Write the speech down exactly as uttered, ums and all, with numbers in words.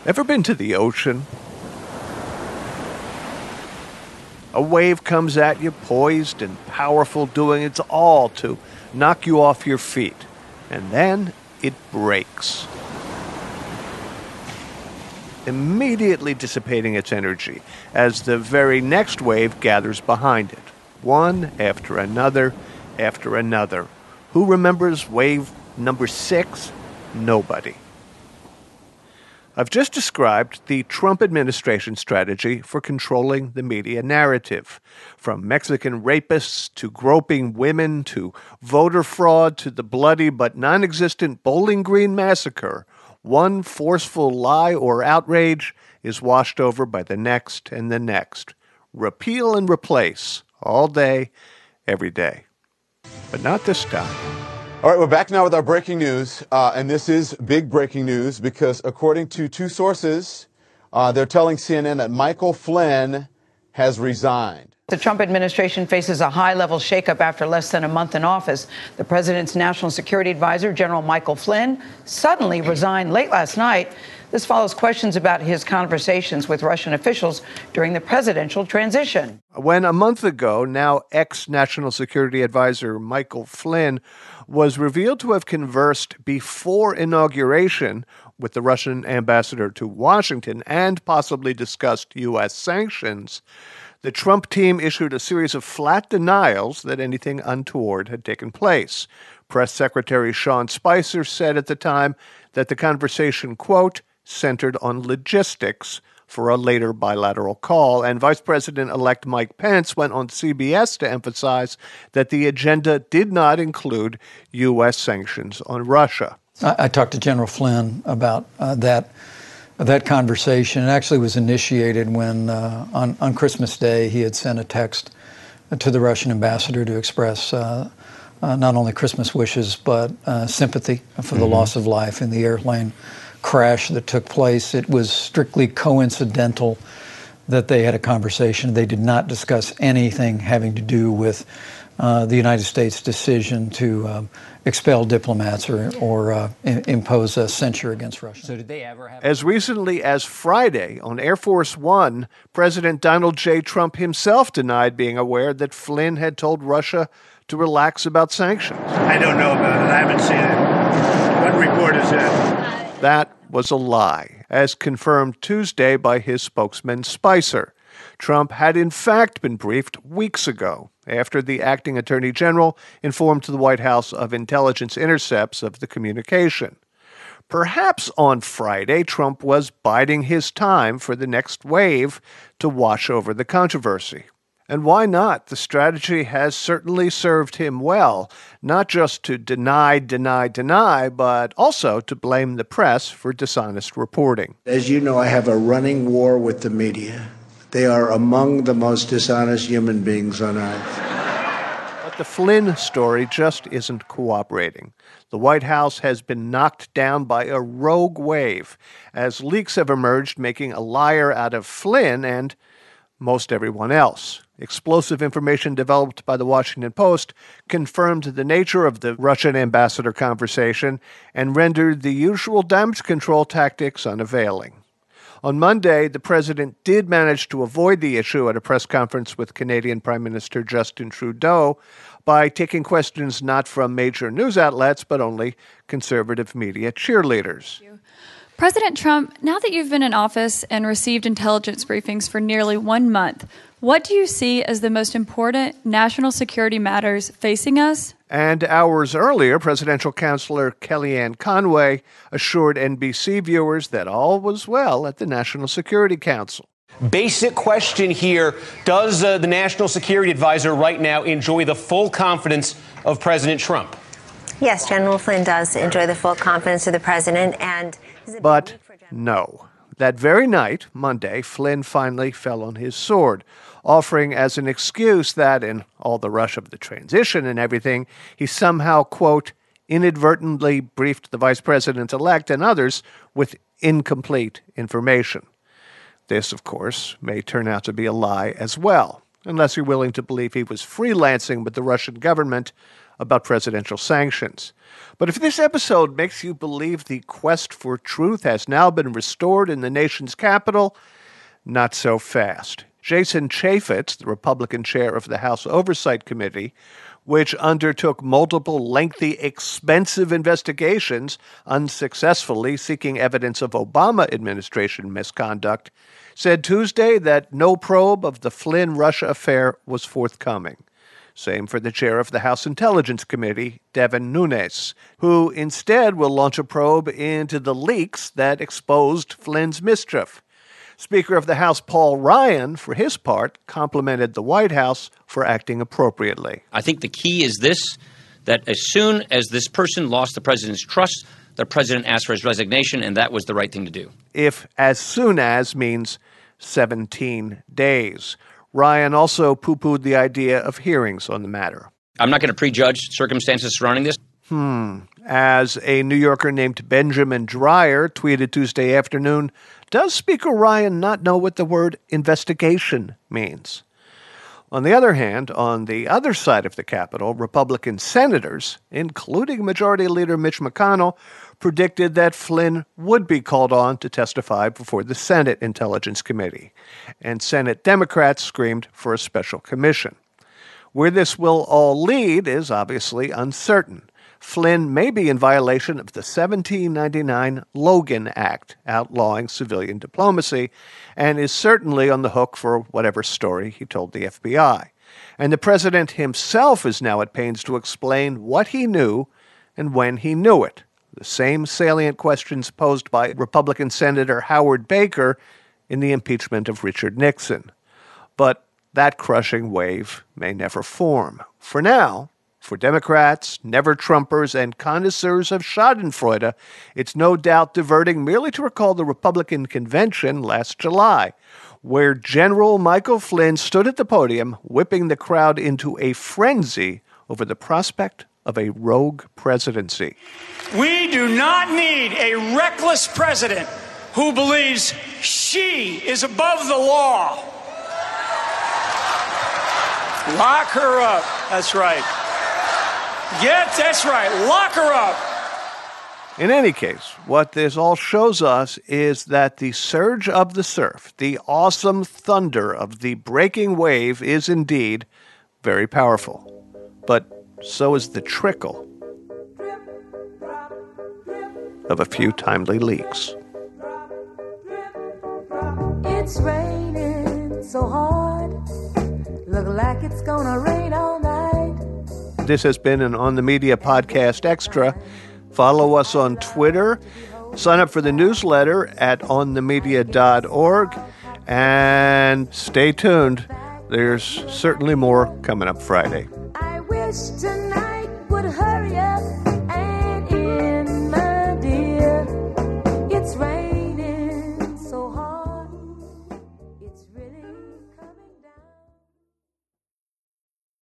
Ever been to the ocean? A wave comes at you, poised and powerful, doing its all to knock you off your feet. And then it breaks, immediately dissipating its energy as the very next wave gathers behind it, one after another after another. Who remembers wave number six? Nobody. I've just described the Trump administration strategy for controlling the media narrative. From Mexican rapists to groping women to voter fraud to the bloody but non-existent Bowling Green massacre, one forceful lie or outrage is washed over by the next and the next. Repeal and replace all day, every day. But not this time. All right, we're back now with our breaking news, uh, and this is big breaking news because according to two sources, uh, they're telling C N N that Michael Flynn has resigned. The Trump administration faces a high-level shakeup after less than a month in office. The president's national security advisor, General Michael Flynn, suddenly resigned late last night. This follows questions about his conversations with Russian officials during the presidential transition. When a month ago, now ex-National Security Advisor Michael Flynn was revealed to have conversed before inauguration with the Russian ambassador to Washington and possibly discussed U S sanctions, the Trump team issued a series of flat denials that anything untoward had taken place. Press Secretary Sean Spicer said at the time that the conversation, quote, centered on logistics for a later bilateral call, and Vice President-elect Mike Pence went on C B S to emphasize that the agenda did not include U S sanctions on Russia. I, I talked to General Flynn about uh, that that conversation. It actually was initiated when, uh, on, on Christmas Day, he had sent a text to the Russian ambassador to express uh, uh, not only Christmas wishes, but uh, sympathy for the mm-hmm. loss of life in the airplane crash that took place. It was strictly coincidental that they had a conversation. They did not discuss anything having to do with uh, the United States' decision to um, expel diplomats or, or uh, I- impose a censure against Russia. So did they ever have... As recently as Friday on Air Force One, President Donald J. Trump himself denied being aware that Flynn had told Russia to relax about sanctions. I don't know about it. I haven't seen it. What report is that? That was a lie, as confirmed Tuesday by his spokesman Spicer. Trump had in fact been briefed weeks ago after the acting attorney general informed the White House of intelligence intercepts of the communication. Perhaps on Friday, Trump was biding his time for the next wave to wash over the controversy. And why not? The strategy has certainly served him well, not just to deny, deny, deny, but also to blame the press for dishonest reporting. As you know, I have a running war with the media. They are among the most dishonest human beings on earth. But the Flynn story just isn't cooperating. The White House has been knocked down by a rogue wave, as leaks have emerged making a liar out of Flynn and most everyone else. Explosive information developed by the Washington Post confirmed the nature of the Russian ambassador conversation and rendered the usual damage control tactics unavailing. On Monday, the president did manage to avoid the issue at a press conference with Canadian Prime Minister Justin Trudeau by taking questions not from major news outlets, but only conservative media cheerleaders. President Trump, now that you've been in office and received intelligence briefings for nearly one month, what do you see as the most important national security matters facing us? And hours earlier, presidential counselor Kellyanne Conway assured N B C viewers that all was well at the National Security Council. Basic question here. Does uh, the National Security Advisor right now enjoy the full confidence of President Trump? Yes, General Flynn does enjoy the full confidence of the president. and. But no. That very night, Monday, Flynn finally fell on his sword, offering as an excuse that in all the rush of the transition and everything, he somehow, quote, inadvertently briefed the vice president-elect and others with incomplete information. This, of course, may turn out to be a lie as well, unless you're willing to believe he was freelancing with the Russian government about presidential sanctions. But if this episode makes you believe the quest for truth has now been restored in the nation's capital, not so fast. Jason Chaffetz, the Republican chair of the House Oversight Committee, which undertook multiple lengthy, expensive investigations, unsuccessfully seeking evidence of Obama administration misconduct, said Tuesday that no probe of the Flynn-Russia affair was forthcoming. Same for the chair of the House Intelligence Committee, Devin Nunes, who instead will launch a probe into the leaks that exposed Flynn's mischief. Speaker of the House Paul Ryan, for his part, complimented the White House for acting appropriately. I think the key is this, that as soon as this person lost the president's trust, the president asked for his resignation, and that was the right thing to do. If as soon as means seventeen days. Ryan also poo-pooed the idea of hearings on the matter. I'm not going to prejudge circumstances surrounding this. Hmm. As a New Yorker named Benjamin Dreyer tweeted Tuesday afternoon, does Speaker Ryan not know what the word investigation means? On the other hand, on the other side of the Capitol, Republican senators, including Majority Leader Mitch McConnell, predicted that Flynn would be called on to testify before the Senate Intelligence Committee, and Senate Democrats screamed for a special commission. Where this will all lead is obviously uncertain. Flynn may be in violation of the seventeen ninety-nine Logan Act, outlawing civilian diplomacy, and is certainly on the hook for whatever story he told the F B I. And the president himself is now at pains to explain what he knew and when he knew it. The same salient questions posed by Republican Senator Howard Baker in the impeachment of Richard Nixon. But that crushing wave may never form. For now, for Democrats, never-Trumpers, and connoisseurs of schadenfreude, it's no doubt diverting merely to recall the Republican convention last July, where General Michael Flynn stood at the podium, whipping the crowd into a frenzy over the prospect of a rogue presidency. We do not need a reckless president who believes she is above the law. Lock her up. That's right. Yes, that's right. Lock her up. In any case, what this all shows us is that the surge of the surf, the awesome thunder of the breaking wave, is indeed very powerful. But so is the trickle of a few timely leaks. It's raining so hard, look like it's gonna rain all night. This has been an On the Media Podcast Extra. Follow us on Twitter. Sign up for the newsletter at on the media dot org. And stay tuned. There's certainly more coming up Friday. I wish tonight would hurry up.